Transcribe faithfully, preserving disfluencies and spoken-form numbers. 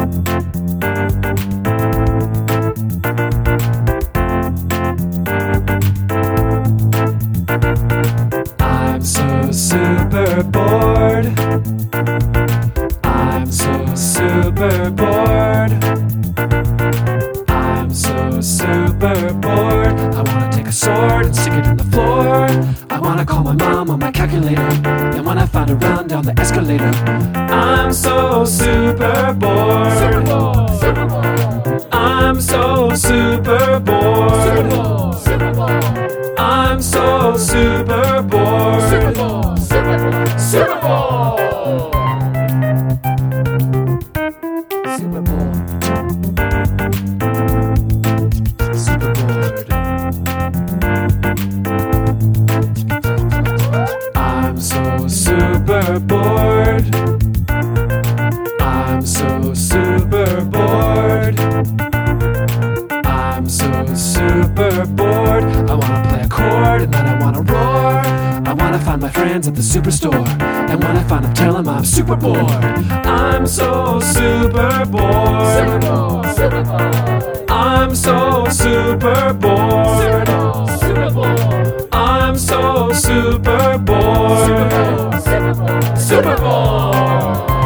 I'm so super bored. I'm so super bored. I'm so super bored. I wanna take a sword and stick it in the floor. I wanna call my mom on my calculator. Then when I find her run down the escalator. I'm so super bored. Super bored. Super bored. I'm so super bored. Super bored. Super bored. I'm so super bored. Super bored. Super bored. Super bored. Super bored. Super bored. I'm so super bored. I'm so super bored. I'm so super bored. I wanna play a chord and then I wanna roar. I wanna find my friends at the superstore. And when I find them, tell them I'm super bored. I'm so super bored. Super bored. Super bored. I'm so super bored. Super bored. I'm so super bored. Super bored. Super bored. Super bored.